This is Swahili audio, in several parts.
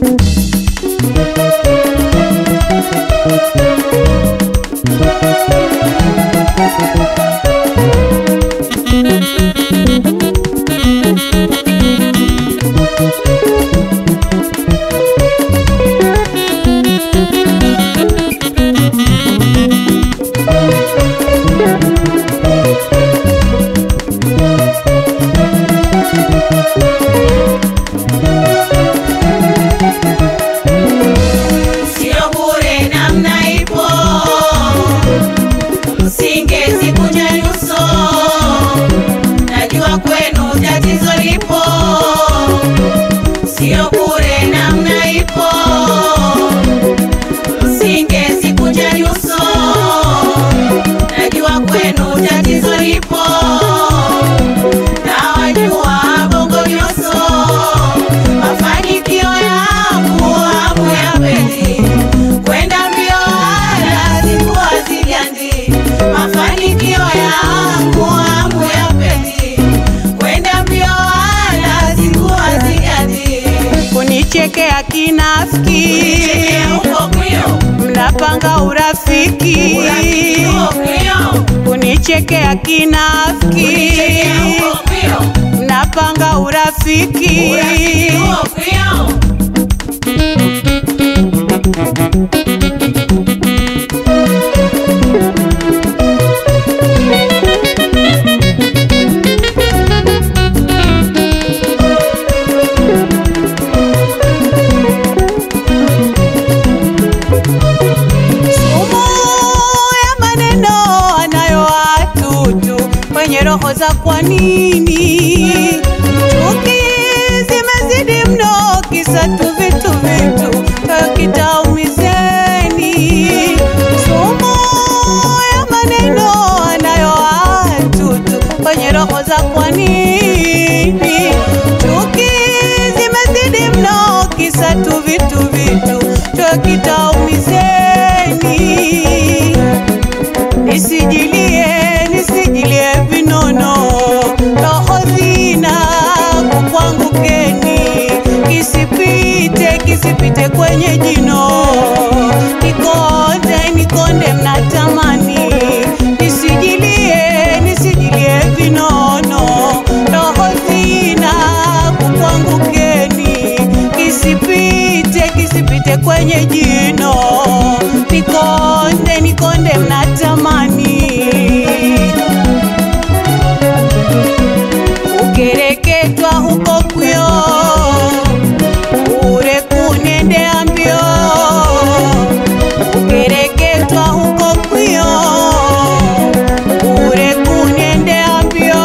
Kunichekea kinafiki, mnapanga urafiki. Kunichekea kinafiki, mnapanga urafiki. Roho za kwa nini chuki zimezidi mno, kisa tu vitu kitaumizeni. Sumu ya maneno anayo watu kwenye roho za kwa nini chuki zimezidi mno, kisa tu vitu kitaumizeni. Nisijilie vinono, roho zina kukwangukeni. Kisipite kwenye jino, nikonde mnatamani. Nisijilie vinono, roho zina kukwangukeni. Kisipite kwenye jino, nikonde mnatamani. Ukereketwa huko kuyo, ure kunendea mbio. Ukereketwa huko kuyo, ure kunendea mbio.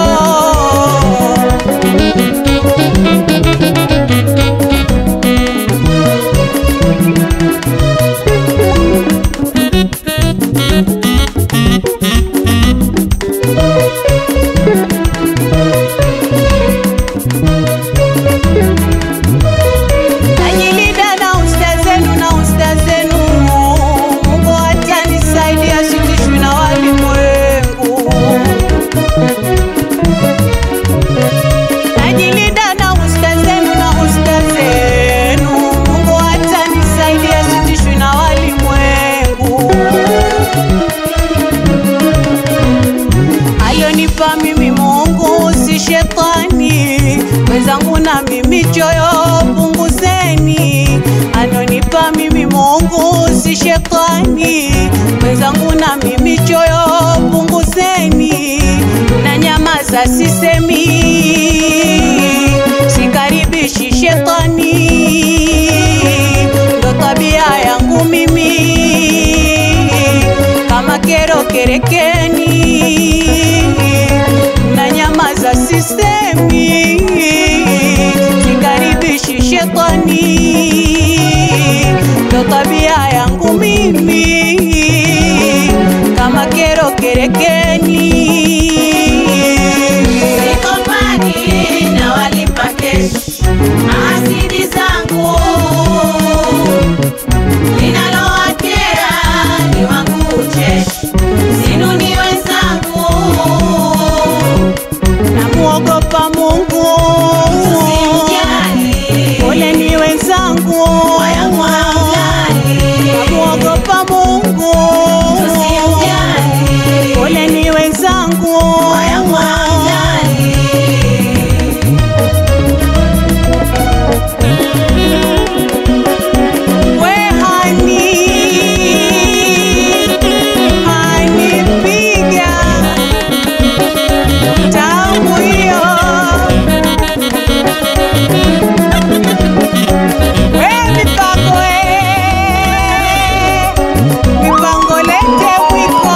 Mimi Mungu si shetani, wenzangu na mimi choyo punguzeni. Anonipa mimi Mungu si shetani, wenzangu na mimi choyo punguzeni. Na nyamaza sisemi, sikaribishi shetani, ndo tabia yangu mimi. Kama kero kerekeni, na nyamaza sisemi, sikaribishi shetani, ndo tabia yangu mimi. Kama kero kerekeni, sikopani na walipa kesh mahasidi zangu. Linalowakera ni wangu ucheshi, sinuni wenzangu. Namuogopa Mungu, Usimjali, ule ni wenzangu, Wayangu hamjali, muogopa Mungu, tusimjali. poleni wenzangu, Wayangu hamjali, we hanipiga tamu hiyo, we mipango lete mwiko,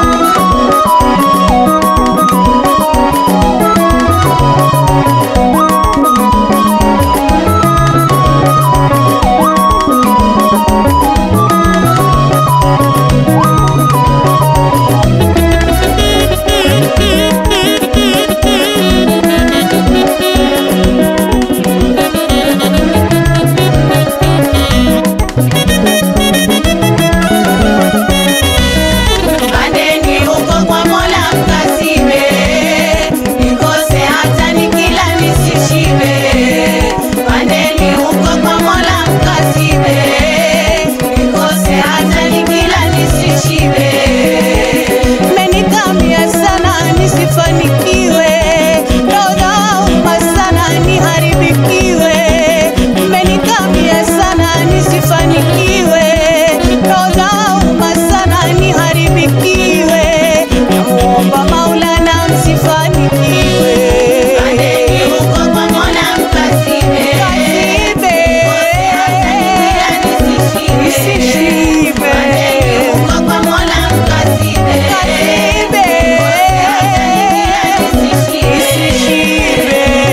pandeni huko kwa Mola mkasibe, nikose hata nikila nisishibe. Pandeni huko kwa Mola mkasibe, nikose hata nikila nisishibe. mmenikamia sana nisifanikiwe, dodoma sana niharibikiwe, mmenikamia sana nisifanikiwe, dodoma sana niharibikiwe, namuomba Maulana msifanikiwe. Pandeni huko kwa Mola mkasibe, Kasibe, nisishibe. pandeni huko kwa Mola mkasibe, Kasibe, nisishibe.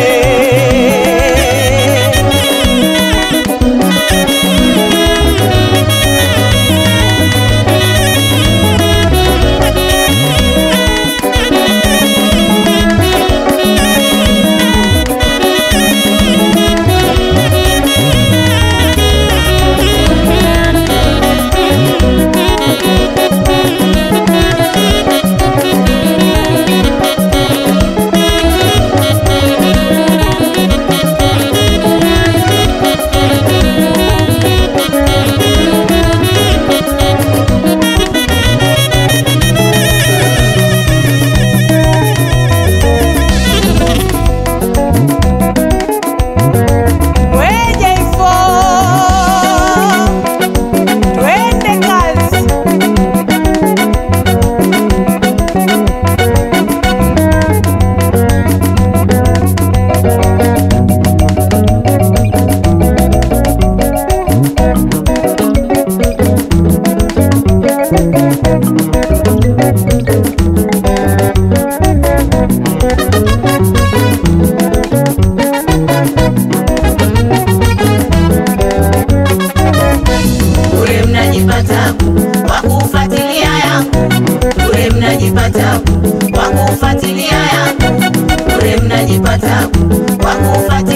Weje ifo, twende kazi. bure mnajipata kwa kufuatilia yangu, bure mnajipata kwa kufuatilia yangu, bure mnajipata kwa kufuatilia